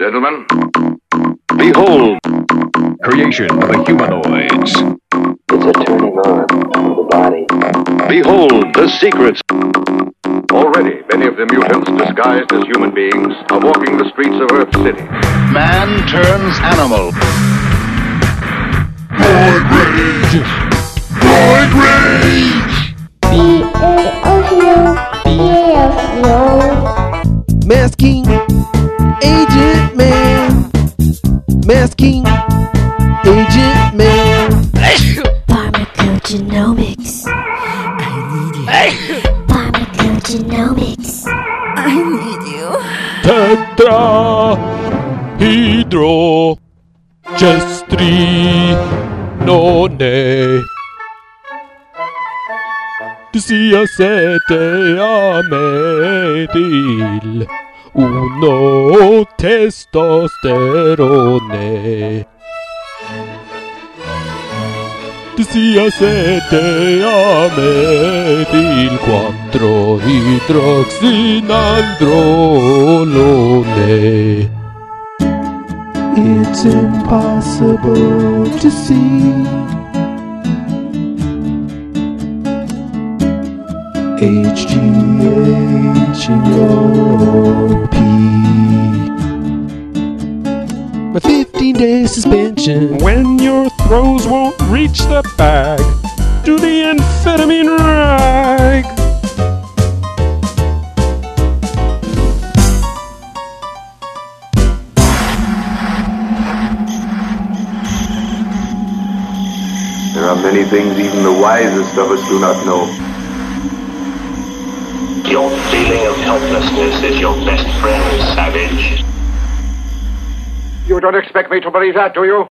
gentlemen. Behold, creation of the humanoids. It's a turning on of the body. Behold the secrets. Already, many of the mutants, disguised as human beings, are walking the streets of Earth City. Man turns animal. Void Rage! Void Rage! Masking Agent Man. Masking Agent Man. Pharmacogenomics. I need you. Pharmacogenomics. I need you. Tetrahydrogestrone. Sia sete ametil uno testosterone. Sia sete ametil quattro hydroxinandrolone. It's impossible to see. HGH in your pee. My 15-day suspension. When your throws won't reach the bag, do the amphetamine rag. There are many things even the wisest of us do not know. Your feeling of helplessness is your best friend, savage. You don't expect me to believe that, do you?